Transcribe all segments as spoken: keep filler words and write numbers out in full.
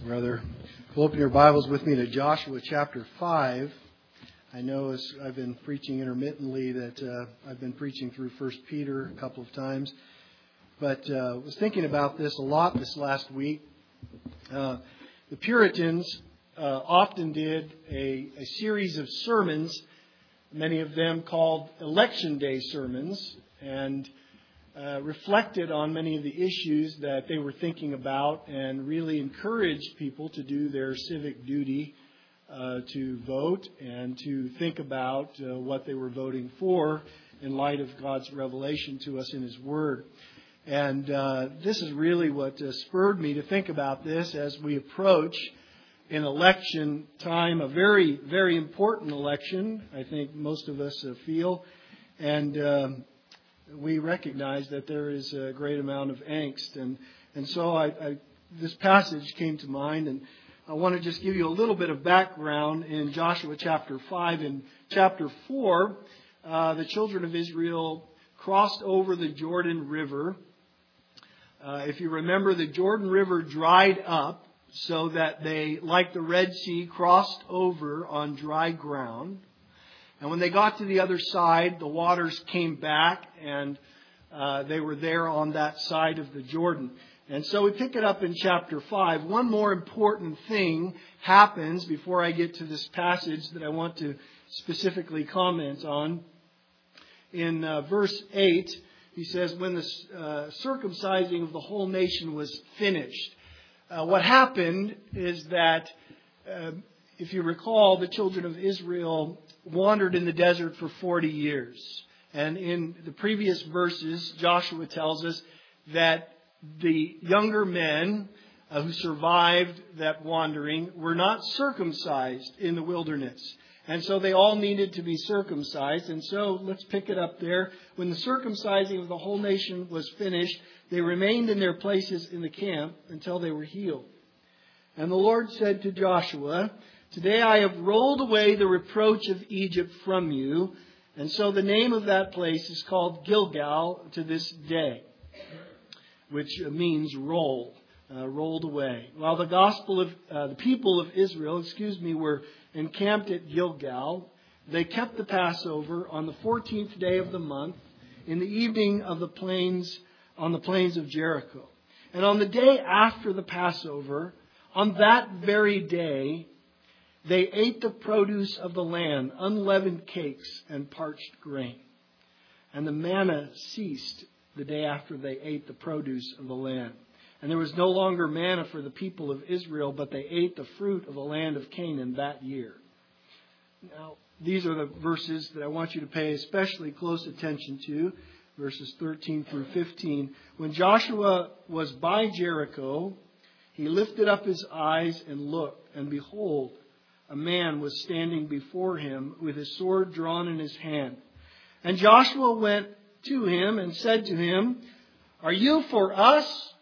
Brother, we'll open your Bibles with me to Joshua chapter five. I know as I've been preaching intermittently that uh, I've been preaching through First Peter a couple of times. But I uh, was thinking about this a lot this last week. Uh, the Puritans uh, often did a, a series of sermons, many of them called Election Day sermons, and Uh, reflected on many of the issues that they were thinking about and really encouraged people to do their civic duty uh, to vote and to think about uh, what they were voting for in light of God's revelation to us in His Word. And uh, this is really what uh, spurred me to think about this as we approach an election time, a very, very important election, I think most of us uh, feel. And um, we recognize that there is a great amount of angst. And, and so I, I, this passage came to mind, and I want to just give you a little bit of background in Joshua chapter five. In chapter four, uh, the children of Israel crossed over the Jordan River. Uh, if you remember, the Jordan River dried up so that they, like the Red Sea, crossed over on dry ground. And when they got to the other side, the waters came back and uh, they were there on that side of the Jordan. And so we pick it up in chapter five. One more important thing happens before I get to this passage that I want to specifically comment on. In uh, verse eight, he says, when the uh, circumcising of the whole nation was finished. Uh, what happened is that, uh, if you recall, the children of Israel wandered in the desert for forty years. And in the previous verses, Joshua tells us that the younger men uh, who survived that wandering were not circumcised in the wilderness. And so they all needed to be circumcised. And so let's pick it up there. When the circumcising of the whole nation was finished, they remained in their places in the camp until they were healed. And the Lord said to Joshua, "Today I have rolled away the reproach of Egypt from you." And so the name of that place is called Gilgal to this day, which means roll, uh, rolled away. While the gospel of uh, the people of Israel, excuse me, were encamped at Gilgal, they kept the Passover on the fourteenth day of the month in the evening of the plains on the plains of Jericho. And on the day after the Passover, on that very day, they ate the produce of the land, unleavened cakes and parched grain. And the manna ceased the day after they ate the produce of the land. And there was no longer manna for the people of Israel, but they ate the fruit of the land of Canaan that year. Now, these are the verses that I want you to pay especially close attention to, verses thirteen through fifteen. When Joshua was by Jericho, he lifted up his eyes and looked, and behold, a man was standing before him with his sword drawn in his hand. And Joshua went to him and said to him, "Are you for us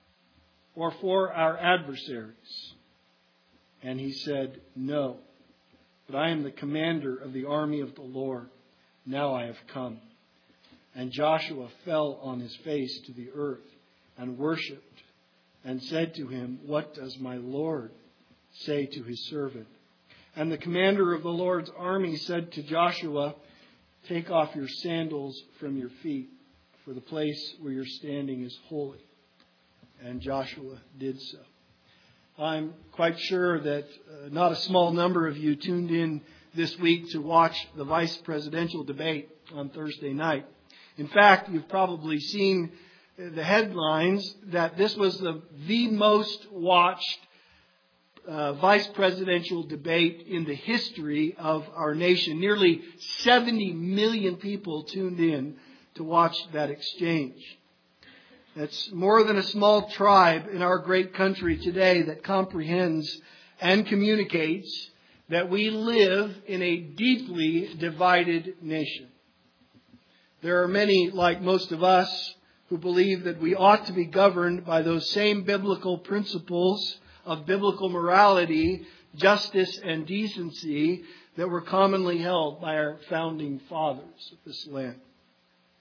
or for our adversaries?" And he said, "No, but I am the commander of the army of the Lord. Now I have come." And Joshua fell on his face to the earth and worshipped and said to him, "What does my Lord say to his servant?" And the commander of the Lord's army said to Joshua, "Take off your sandals from your feet, for the place where you're standing is holy." And Joshua did so. I'm quite sure that uh, not a small number of you tuned in this week to watch the vice presidential debate on Thursday night. In fact, you've probably seen the headlines that this was the, the most watched Uh, vice presidential debate in the history of our nation. Nearly seventy million people tuned in to watch that exchange. That's more than a small tribe in our great country today that comprehends and communicates that we live in a deeply divided nation. There are many, like most of us, who believe that we ought to be governed by those same biblical principles of biblical morality, justice, and decency that were commonly held by our founding fathers of this land.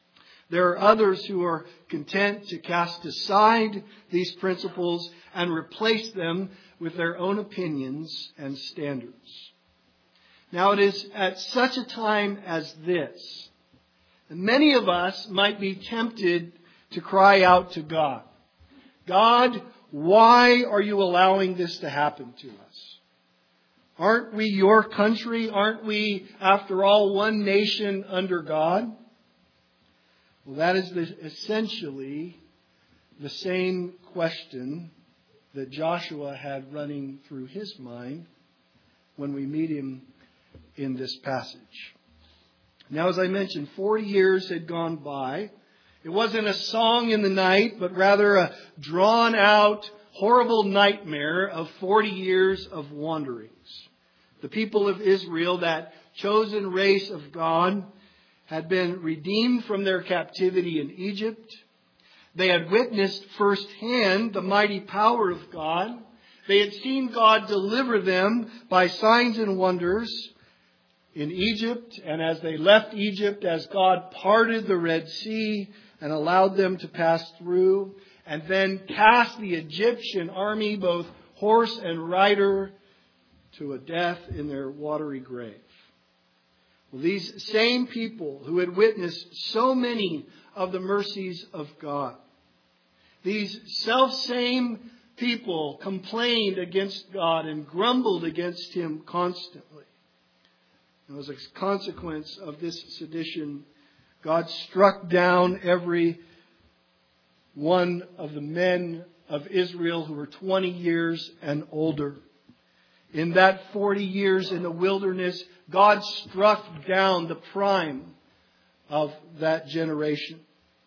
There are others who are content to cast aside these principles and replace them with their own opinions and standards. Now, it is at such a time as this that many of us might be tempted to cry out to God, God, why are you allowing this to happen to us? Aren't we your country? Aren't we, after all, one nation under God? Well, that is the, essentially the same question that Joshua had running through his mind when we meet him in this passage. Now, as I mentioned, forty years had gone by. It wasn't a song in the night, but rather a drawn out, horrible nightmare of forty years of wanderings. The people of Israel, that chosen race of God, had been redeemed from their captivity in Egypt. They had witnessed firsthand the mighty power of God. They had seen God deliver them by signs and wonders in Egypt. And as they left Egypt, as God parted the Red Sea and allowed them to pass through, and then cast the Egyptian army, both horse and rider, to a death in their watery grave. Well, these same people who had witnessed so many of the mercies of God, these self-same people complained against God and grumbled against Him constantly. And as a consequence of this sedition, God struck down every one of the men of Israel who were twenty years and older. In that forty years in the wilderness, God struck down the prime of that generation,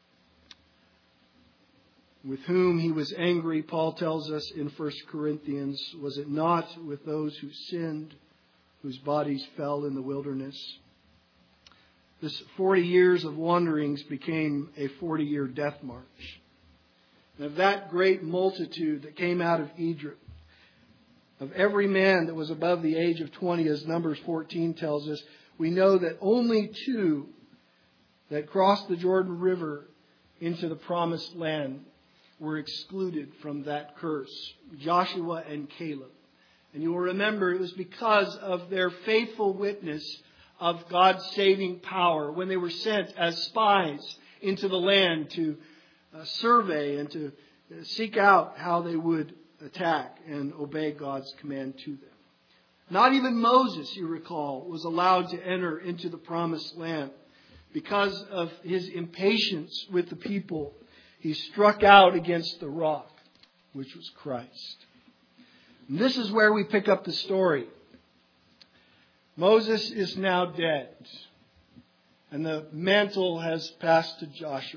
with whom He was angry. Paul tells us in First Corinthians, was it not with those who sinned, whose bodies fell in the wilderness? This forty years of wanderings became a forty-year death march. And of that great multitude that came out of Egypt, of every man that was above the age of twenty, as Numbers fourteen tells us, we know that only two that crossed the Jordan River into the promised land were excluded from that curse, Joshua and Caleb. And you will remember it was because of their faithful witness of God's saving power when they were sent as spies into the land to uh, survey and to uh, seek out how they would attack and obey God's command to them. Not even Moses, you recall, was allowed to enter into the promised land because of his impatience with the people. He struck out against the rock, which was Christ. And this is where we pick up the story. Moses is now dead, and the mantle has passed to Joshua.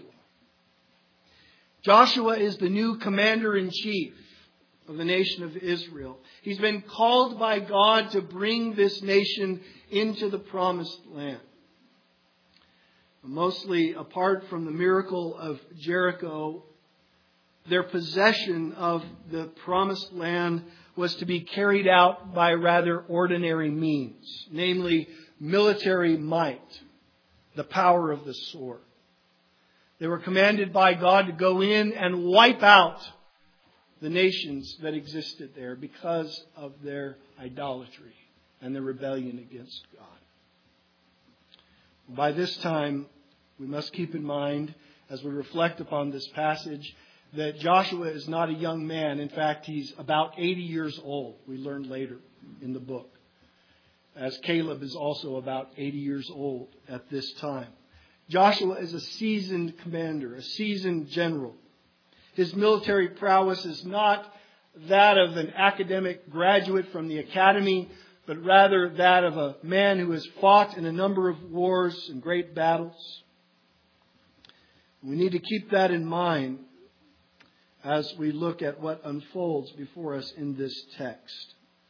Joshua is the new commander-in-chief of the nation of Israel. He's been called by God to bring this nation into the promised land. Mostly apart from the miracle of Jericho, their possession of the promised land was to be carried out by rather ordinary means, namely military might, the power of the sword. They were commanded by God to go in and wipe out the nations that existed there because of their idolatry and their rebellion against God. By this time, we must keep in mind, as we reflect upon this passage, that Joshua is not a young man. In fact, he's about eighty years old. We learn later in the book. As Caleb is also about eighty years old at this time. Joshua is a seasoned commander, a seasoned general. His military prowess is not that of an academic graduate from the academy, but rather that of a man who has fought in a number of wars and great battles. We need to keep that in mind as we look at what unfolds before us in this text.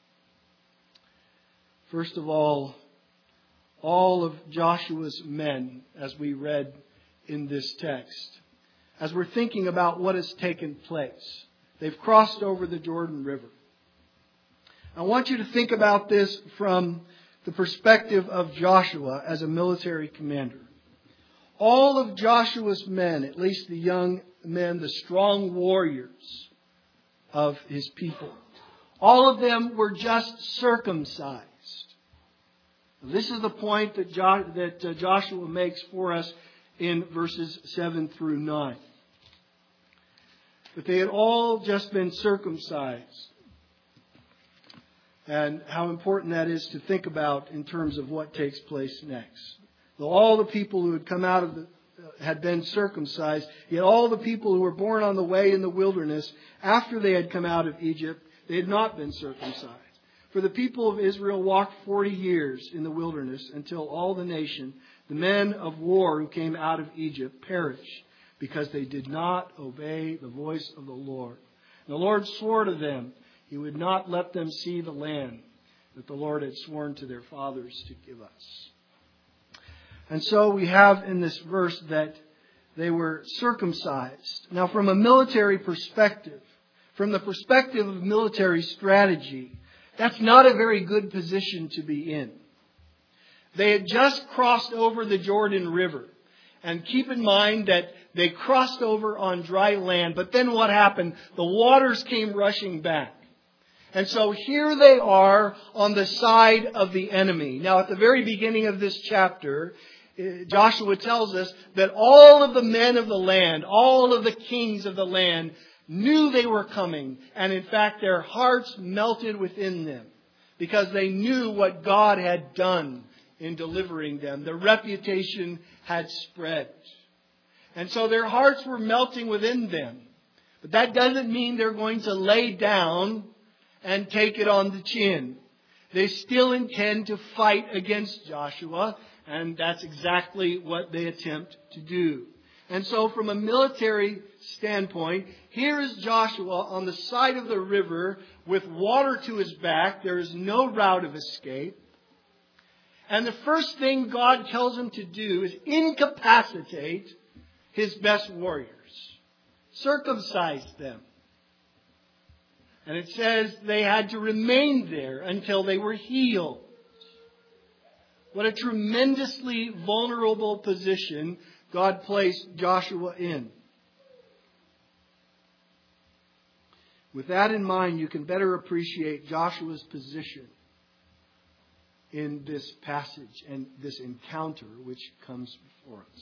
First of all, all of Joshua's men, as we read in this text, as we're thinking about what has taken place, they've crossed over the Jordan River. I want you to think about this from the perspective of Joshua as a military commander. All of Joshua's men, at least the young men, the strong warriors of his people, all of them were just circumcised. This is the point that, jo- that uh, Joshua makes for us in verses seven through nine. That they had all just been circumcised. And how important that is to think about in terms of what takes place next. Though all the people who had come out of the, uh, had been circumcised, yet all the people who were born on the way in the wilderness, after they had come out of Egypt, they had not been circumcised. For the people of Israel walked forty years in the wilderness until all the nation, the men of war who came out of Egypt, perished because they did not obey the voice of the Lord. And the Lord swore to them He would not let them see the land that the Lord had sworn to their fathers to give us. And so we have in this verse that they were circumcised. Now, from a military perspective, from the perspective of military strategy, that's not a very good position to be in. They had just crossed over the Jordan River. And keep in mind that they crossed over on dry land. But then what happened? The waters came rushing back. And so here they are on the side of the enemy. Now, at the very beginning of this chapter, Joshua tells us that all of the men of the land, all of the kings of the land, knew they were coming. And in fact, their hearts melted within them because they knew what God had done in delivering them. Their reputation had spread. And so their hearts were melting within them. But that doesn't mean they're going to lay down and take it on the chin. They still intend to fight against Joshua, and that's exactly what they attempt to do. And so from a military standpoint, here is Joshua on the side of the river with water to his back. There is no route of escape. And the first thing God tells him to do is incapacitate his best warriors. Circumcise them. And it says they had to remain there until they were healed. What a tremendously vulnerable position God placed Joshua in. With that in mind, you can better appreciate Joshua's position in this passage and this encounter which comes before us.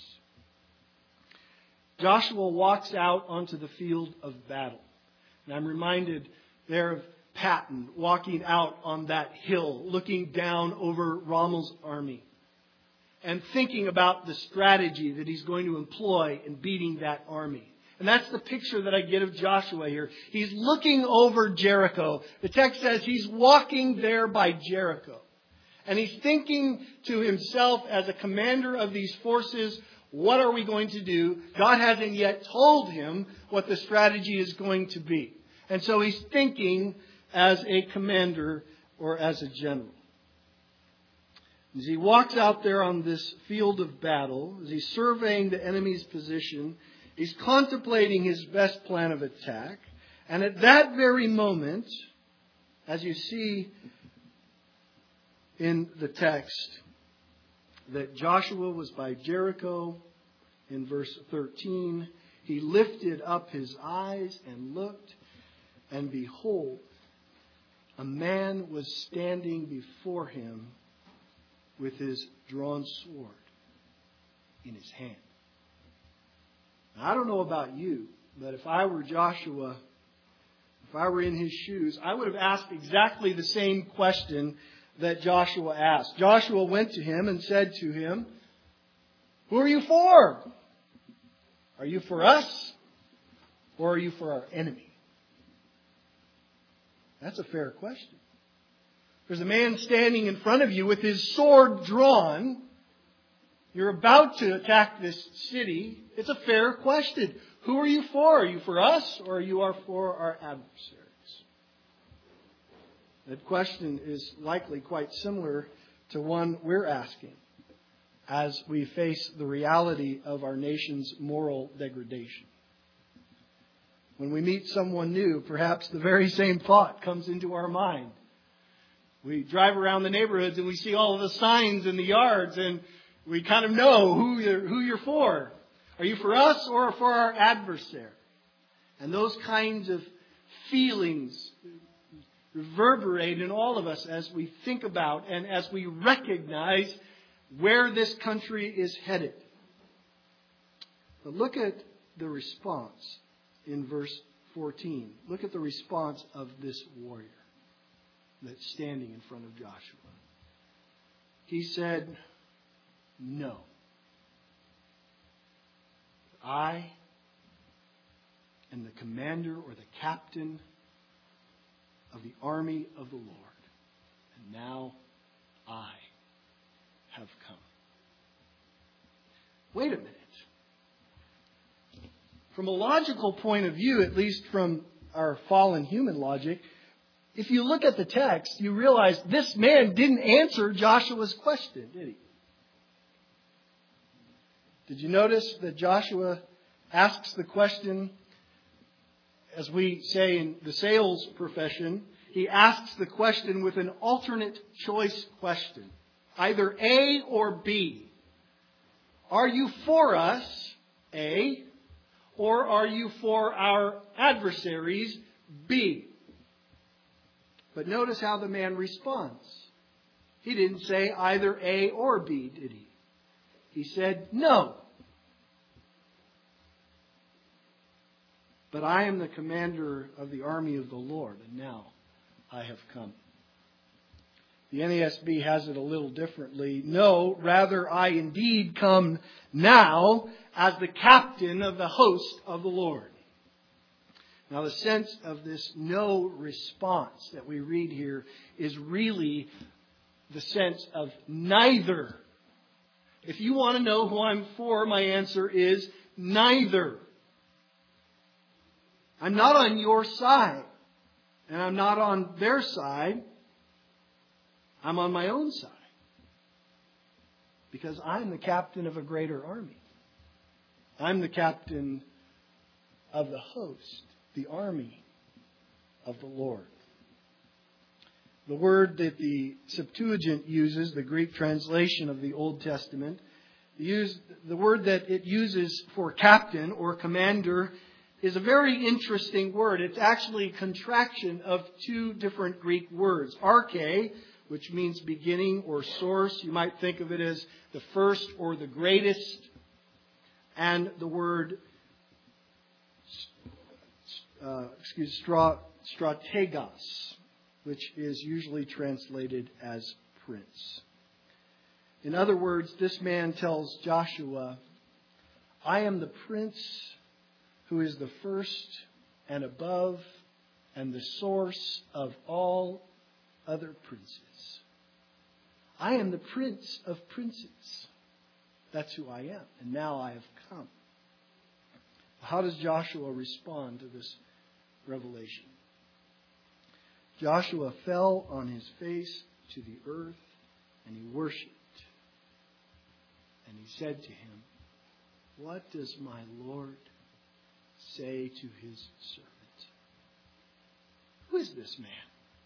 Joshua walks out onto the field of battle. And I'm reminded there of Patton walking out on that hill, looking down over Rommel's army and thinking about the strategy that he's going to employ in beating that army. And that's the picture that I get of Joshua here. He's looking over Jericho. The text says he's walking there by Jericho. And he's thinking to himself as a commander of these forces, what are we going to do? God hasn't yet told him what the strategy is going to be. And so he's thinking as a commander or as a general. As he walks out there on this field of battle, as he's surveying the enemy's position, he's contemplating his best plan of attack. And at that very moment, as you see in the text, that Joshua was by Jericho in verse thirteen, he lifted up his eyes and looked, and behold, a man was standing before him with his drawn sword in his hand. Now, I don't know about you, but if I were Joshua, if I were in his shoes, I would have asked exactly the same question that Joshua asked. Joshua went to him and said to him, "Who are you for? Are you for us, or are you for our enemy?" That's a fair question. There's a man standing in front of you with his sword drawn. You're about to attack this city. It's a fair question. Who are you for? Are you for us, or are you for our adversaries? That question is likely quite similar to one we're asking as we face the reality of our nation's moral degradation. When we meet someone new, perhaps the very same thought comes into our mind. We drive around the neighborhoods and we see all of the signs in the yards, and we kind of know who you're, who you're for. Are you for us or for our adversary? And those kinds of feelings reverberate in all of us as we think about and as we recognize where this country is headed. But look at the response in verse fourteen. Look at the response of this warrior that's standing in front of Joshua. He said, "No. I am the commander or the captain of the army of the Lord, and now I have come." Wait a minute. From a logical point of view, at least from our fallen human logic, if you look at the text, you realize this man didn't answer Joshua's question, did he? Did you notice that Joshua asks the question, as we say in the sales profession, he asks the question with an alternate choice question. Either A or B. Are you for us, A, or are you for our adversaries, B? But notice how the man responds. He didn't say either A or B, did he? He said, "No. But I am the commander of the army of the Lord, and now I have come." The N A S B has it a little differently. "No, rather I indeed come now as the captain of the host of the Lord." Now the sense of this no response that we read here is really the sense of neither. If you want to know who I'm for, my answer is neither. I'm not on your side, and I'm not on their side. I'm on my own side, because I'm the captain of a greater army. I'm the captain of the host, the army of the Lord. The word that the Septuagint uses, the Greek translation of the Old Testament, the word that it uses for captain or commander is a very interesting word. It's actually a contraction of two different Greek words. Arche, which means beginning or source. You might think of it as the first or the greatest. And the word uh, excuse stra, strategos, which is usually translated as prince. In other words, this man tells Joshua, "I am the prince who is the first and above and the source of all other princes. I am the prince of princes. That's who I am. And now I have come." How does Joshua respond to this revelation? Joshua fell on his face to the earth and he worshipped. And he said to him, "What does my Lord say to his servant?" Who is this man?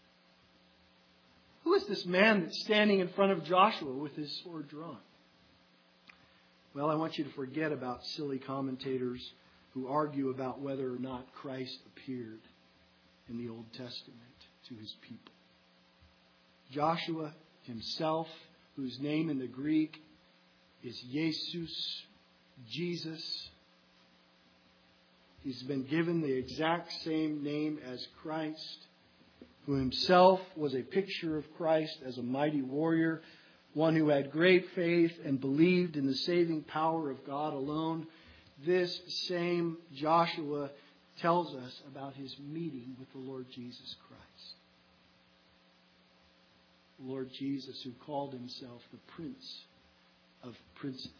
Who is this man that's standing in front of Joshua with his sword drawn? Well, I want you to forget about silly commentators who argue about whether or not Christ appeared in the Old Testament to his people. Joshua himself, whose name in the Greek is Jesus, Jesus. He's been given the exact same name as Christ, who himself was a picture of Christ as a mighty warrior, one who had great faith and believed in the saving power of God alone. This same Joshua tells us about his meeting with the Lord Jesus Christ. The Lord Jesus, who called himself the Prince of Princes.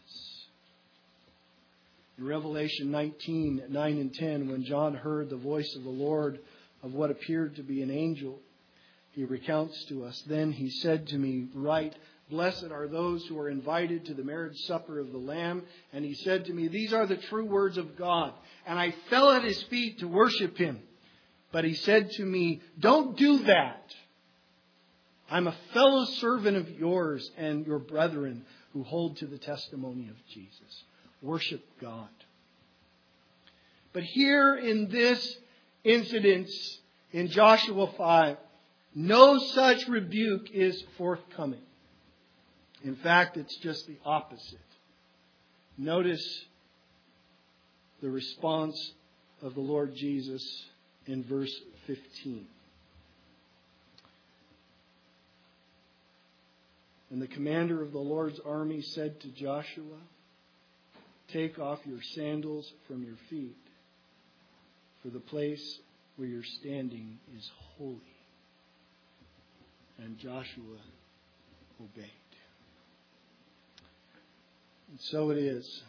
In Revelation nineteen, nine and ten, when John heard the voice of the Lord of what appeared to be an angel, he recounts to us, "Then he said to me, Write, blessed are those who are invited to the marriage supper of the Lamb. And he said to me, These are the true words of God. And I fell at his feet to worship him. But he said to me, Don't do that. I'm a fellow servant of yours and your brethren who hold to the testimony of Jesus. Worship God. But here in this incident in Joshua five, no such rebuke is forthcoming. In fact, it's just the opposite. Notice the response of the Lord Jesus in verse fifteen. And the commander of the Lord's army said to Joshua, "Take off your sandals from your feet, for the place where you're standing is holy." And Joshua obeyed. And so it is.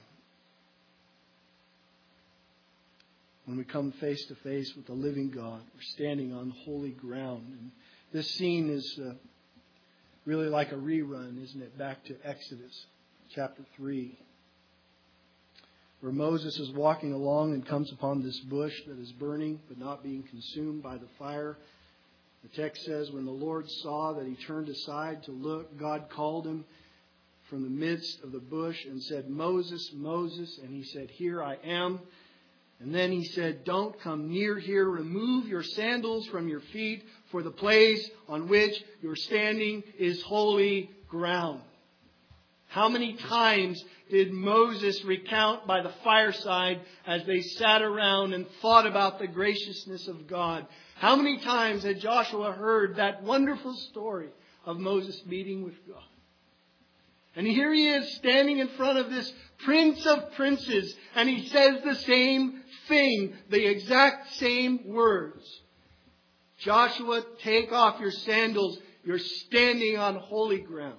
When we come face to face with the living God, we're standing on holy ground. And this scene is uh, really like a rerun, isn't it? Back to Exodus chapter three, where Moses is walking along and comes upon this bush that is burning but not being consumed by the fire. The text says, when the Lord saw that he turned aside to look, God called him from the midst of the bush and said, "Moses, Moses." And he said, "Here I am." And then he said, "Don't come near here. Remove your sandals from your feet, for the place on which you're standing is holy ground." How many times did Moses recount by the fireside as they sat around and thought about the graciousness of God? How many times had Joshua heard that wonderful story of Moses meeting with God? And here he is standing in front of this Prince of Princes, and he says the same thing, the exact same words. "Joshua, take off your sandals. You're standing on holy ground."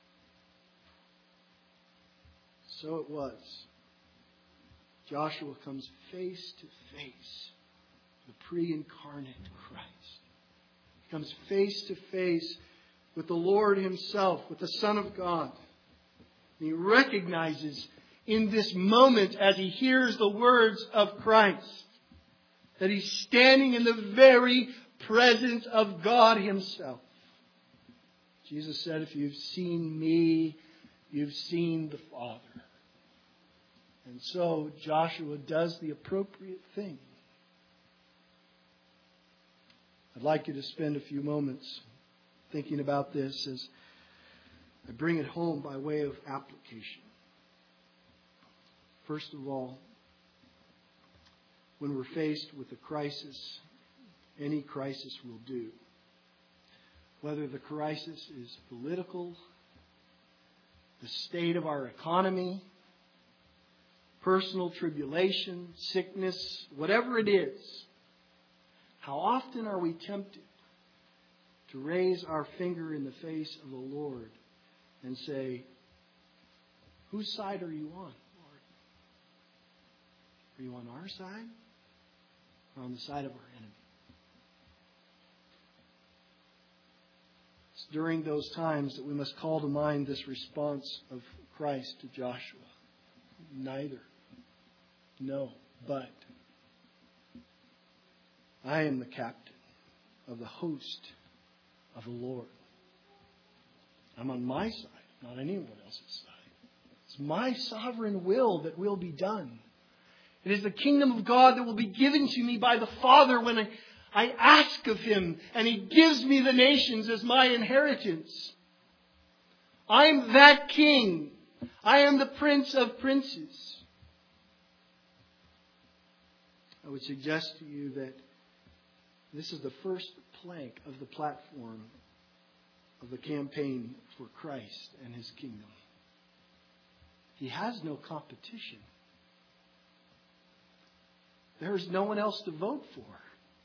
So it was. Joshua comes face to face with the pre-incarnate Christ. He comes face to face with the Lord himself, with the Son of God. And he recognizes in this moment, as he hears the words of Christ, that he's standing in the very presence of God himself. Jesus said, "If you've seen me, you've seen the Father." And so Joshua does the appropriate thing. I'd like you to spend a few moments thinking about this as I bring it home by way of application. First of all, when we're faced with a crisis, any crisis will do. Whether the crisis is political, the state of our economy, personal tribulation, sickness, whatever it is, how often are we tempted to raise our finger in the face of the Lord and say, "Whose side are you on, Lord? Are you on our side or on the side of our enemy?" It's during those times that we must call to mind this response of Christ to Joshua. Neither. No, but I am the captain of the host of the Lord. I'm on my side, not anyone else's side. It's my sovereign will that will be done. It is the kingdom of God that will be given to me by the Father when I, I ask of him, and he gives me the nations as my inheritance. I'm that king. I am the Prince of Princes. I would suggest to you that this is the first plank of the platform of the campaign for Christ and his kingdom. He has no competition. There is no one else to vote for.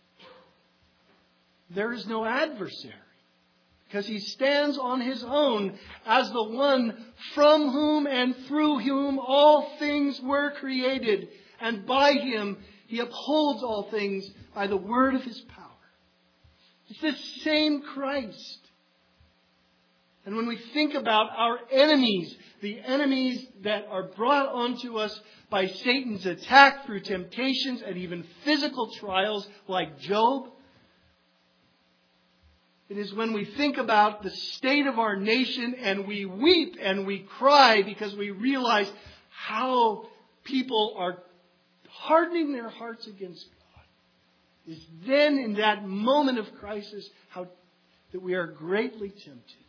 There is no adversary. Because he stands on his own as the one from whom and through whom all things were created. And by him, he upholds all things by the word of his power. It's this same Christ. And when we think about our enemies, the enemies that are brought onto us by Satan's attack through temptations and even physical trials like Job, It is when we think about the state of our nation and we weep and we cry because we realize how people are hardening their hearts against God. It is then in that moment of crisis how that we are greatly tempted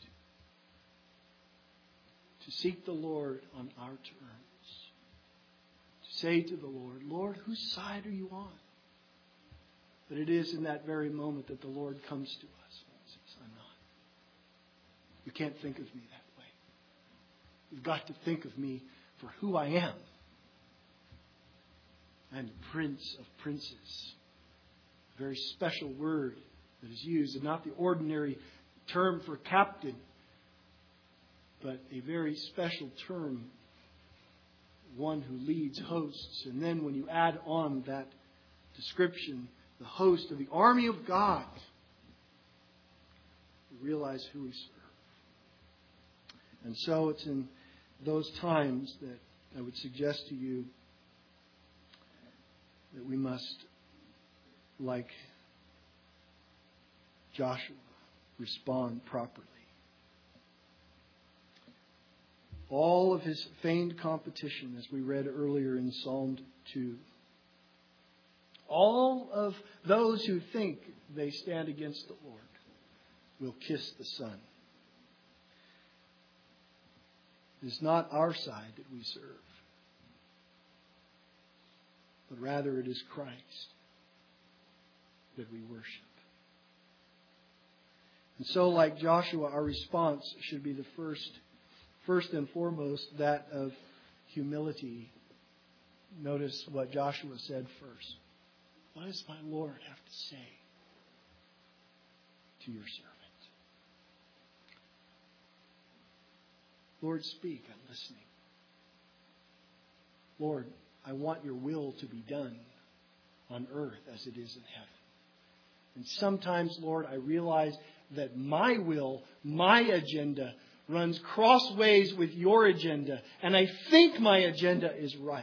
to seek the Lord on our terms. To say to the Lord, Lord, whose side are you on? But it is in that very moment that the Lord comes to us and says, I'm not. You can't think of me that way. You've got to think of me for who I am. I'm the Prince of Princes. A very special word that is used, and not the ordinary term for captain, but a very special term, one who leads hosts. And then when you add on that description, the host of the army of God, you realize who we serve. And so it's in those times that I would suggest to you that we must, like Joshua, respond properly. All of his feigned competition, as we read earlier in Psalm two, all of those who think they stand against the Lord will kiss the Son. It is not our side that we serve, but rather it is Christ that we worship. And so, like Joshua, our response should be the first, first and foremost, that of humility. Notice what Joshua said first. What does my Lord have to say to your servant? Lord, speak. I'm listening. Lord, I want your will to be done on earth as it is in heaven. And sometimes, Lord, I realize that my will, my agenda, runs crossways with your agenda. And I think my agenda is right.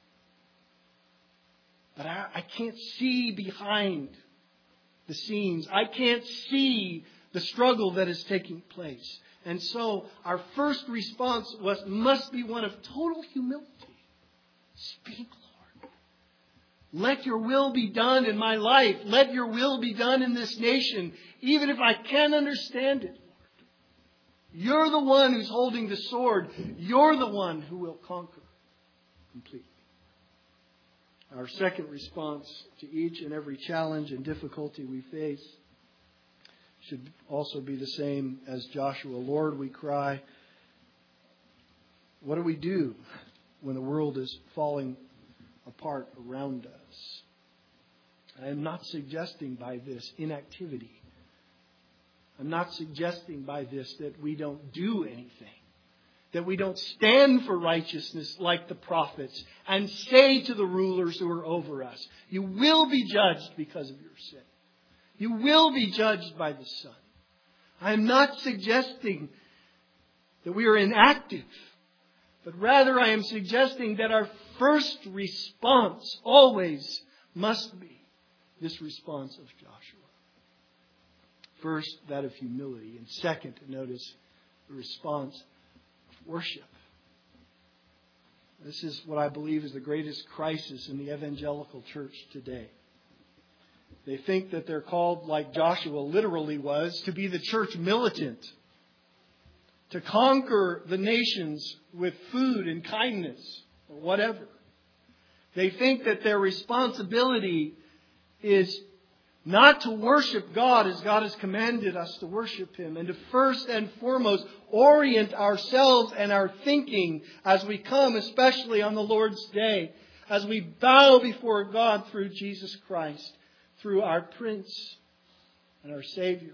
But I, I can't see behind the scenes. I can't see the struggle that is taking place. And so our first response was, must be one of total humility. Speak, Lord. Let your will be done in my life. Let your will be done in this nation, even if I can't understand it, Lord. You're the one who's holding the sword. You're the one who will conquer completely. Our second response to each and every challenge and difficulty we face should also be the same as Joshua. Lord, we cry, what do we do when the world is falling apart around us? I am not suggesting by this inactivity. I'm not suggesting by this that we don't do anything. That we don't stand for righteousness like the prophets and say to the rulers who are over us, you will be judged because of your sin. You will be judged by the Son. I am not suggesting that we are inactive, but rather I am suggesting that our first response always must be this response of Joshua. First, that of humility. And second, notice the response of worship. This is what I believe is the greatest crisis in the evangelical church today. They think that they're called, like Joshua literally was, to be the church militant. To conquer the nations with food and kindness or whatever. They think that their responsibility is not to worship God as God has commanded us to worship Him. And to first and foremost orient ourselves and our thinking as we come, especially on the Lord's Day. As we bow before God through Jesus Christ. Through our Prince and our Savior.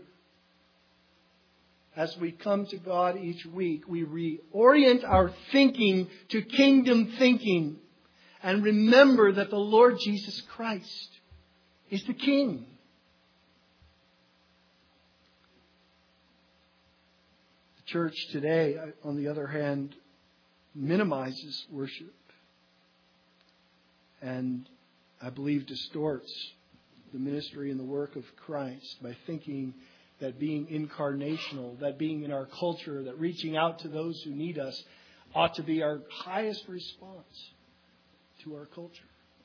As we come to God each week, we reorient our thinking to kingdom thinking. And remember that the Lord Jesus Christ is the King. The church today, on the other hand, minimizes worship. And I believe distorts the ministry and the work of Christ by thinking that being incarnational, that being in our culture, that reaching out to those who need us ought to be our highest response to our culture.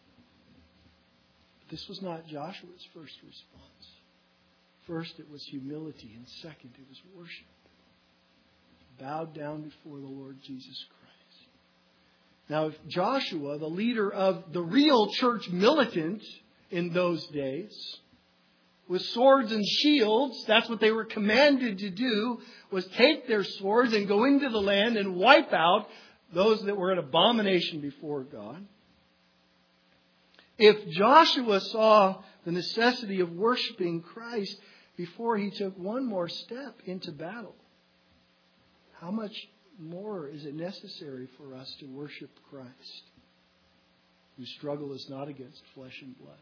But this was not Joshua's first response. First, it was humility, and second, it was worship. He bowed down before the Lord Jesus Christ. Now, if Joshua, the leader of the real church militant in those days, with swords and shields, that's what they were commanded to do, was take their swords and go into the land and wipe out those that were an abomination before God. If Joshua saw the necessity of worshiping Christ before he took one more step into battle, how much more is it necessary for us to worship Christ, whose struggle is not against flesh and blood,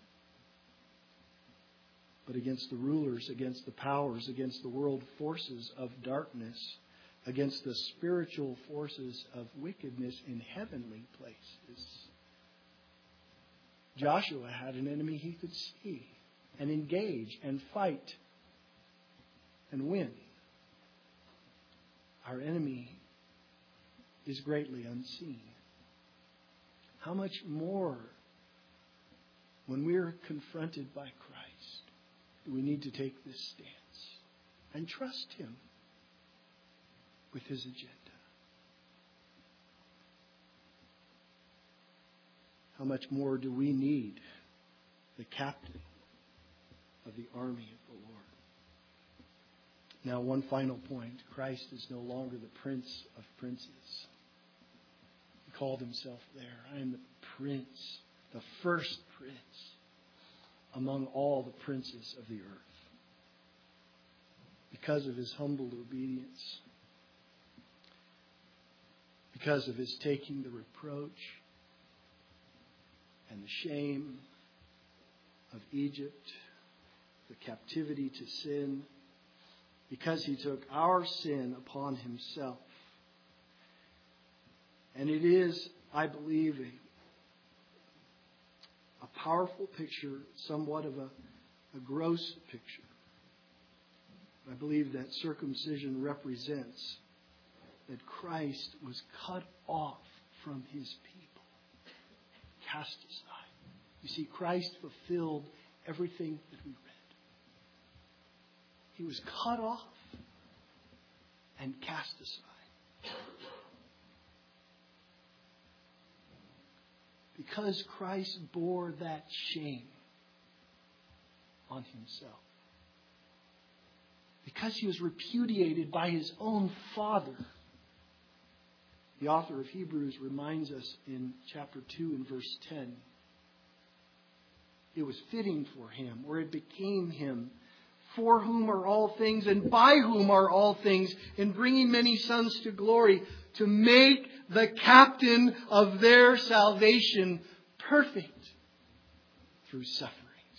but against the rulers, against the powers, against the world forces of darkness, against the spiritual forces of wickedness in heavenly places. Joshua had an enemy he could see and engage and fight and win. Our enemy is greatly unseen. How much more when we're confronted by Christ do we need to take this stance and trust Him with His agenda? How much more do we need the captain of the army of the Lord? Now, one final point. Christ is no longer the Prince of Princes. He called Himself there. I am the Prince, the first Prince among all the princes of the earth. Because of His humble obedience, because of His taking the reproach and the shame of Egypt, the captivity to sin, because He took our sin upon Himself. And it is, I believe, a, a powerful picture, somewhat of a, a gross picture. I believe that circumcision represents that Christ was cut off from His people, cast aside. You see, Christ fulfilled everything that we read. He was cut off and cast aside. Because Christ bore that shame on Himself. Because He was repudiated by His own Father. The author of Hebrews reminds us in chapter two and verse ten. It was fitting for Him, or it became Him, for whom are all things and by whom are all things, in bringing many sons to glory, to make the captain of their salvation perfect through sufferings.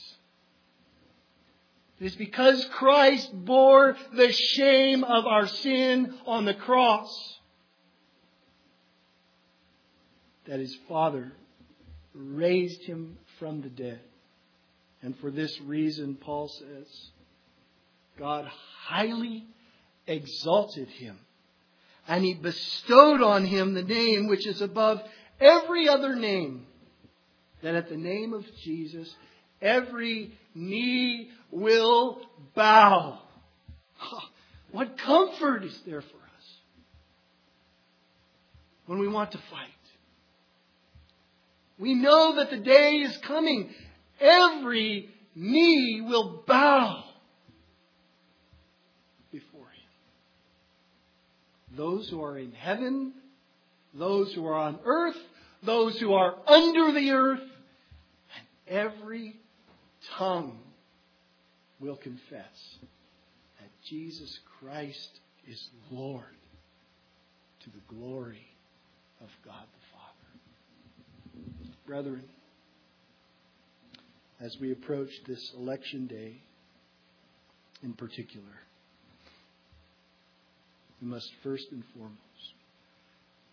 It is because Christ bore the shame of our sin on the cross that His Father raised Him from the dead. And for this reason, Paul says, God highly exalted Him, and He bestowed on Him the name which is above every other name, that at the name of Jesus every knee will bow. What comfort is there for us when we want to fight? We know that the day is coming. Every knee will bow before Him. Those who are in heaven, those who are on earth, those who are under the earth, and every tongue will confess that Jesus Christ is Lord, to the glory of God the Father. Brethren, as we approach this election day in particular, we must first and foremost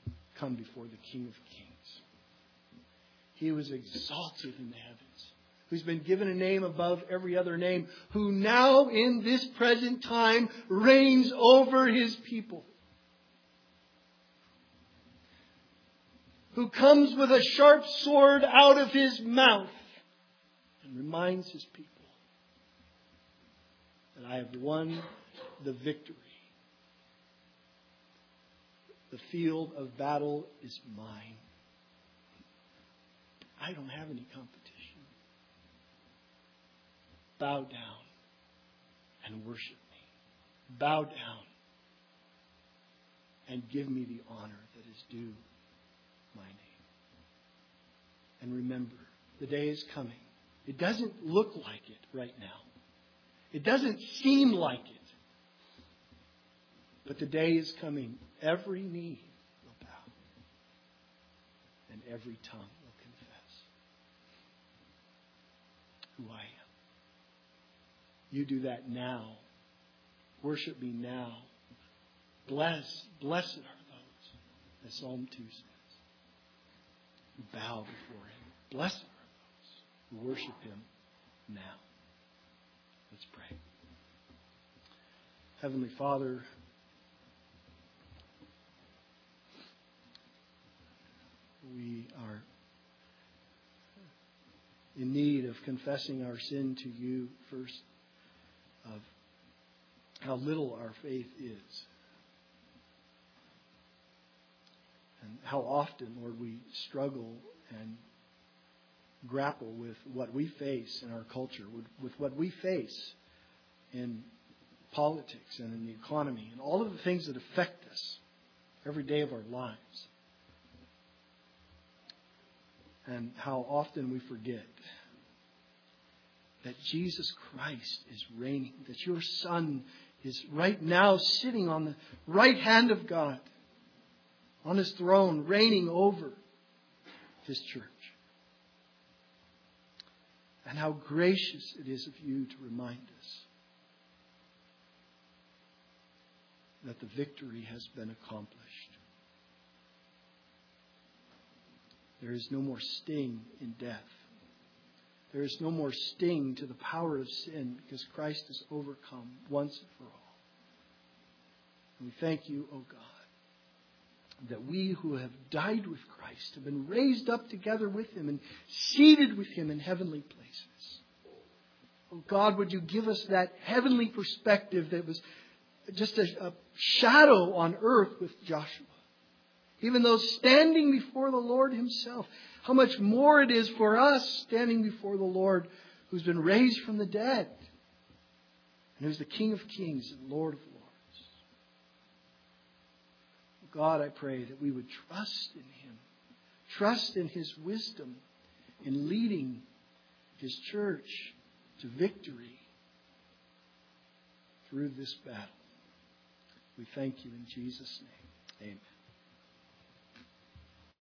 come before the King of Kings. He was exalted in the heavens. who's been given a name above every other name, who now in this present time reigns over His people, who comes with a sharp sword out of His mouth and reminds His people that I have won the victory. The field of battle is mine. I don't have any competition. Bow down and worship me. Bow down and give me the honor that is due my name. And remember, the day is coming. It doesn't look like it right now. It doesn't seem like it. But the day is coming. Every knee will bow. And every tongue will confess who I am. You do that now. Worship me now. Bless, blessed are those, as Psalm two says, who bow before Him. Blessed are those who worship Him now. Let's pray. Heavenly Father, we are in need of confessing our sin to You first, of how little our faith is. And how often, Lord, we struggle and grapple with what we face in our culture, with, with what we face in politics and in the economy and all of the things that affect us every day of our lives. And how often we forget that Jesus Christ is reigning, that Your Son is right now sitting on the right hand of God, on His throne, reigning over His church. And how gracious it is of You to remind us that the victory has been accomplished. There is no more sting in death. There is no more sting to the power of sin, because Christ has overcome once and for all. And we thank You, O God, that we who have died with Christ have been raised up together with Him and seated with Him in heavenly places. Oh God, would You give us that heavenly perspective that was just a, a shadow on earth with Joshua. Even though standing before the Lord Himself, how much more it is for us standing before the Lord who's been raised from the dead and who's the King of Kings and Lord of Lords. God, I pray that we would trust in Him, trust in His wisdom in leading His church to victory through this battle. We thank You in Jesus' name. Amen.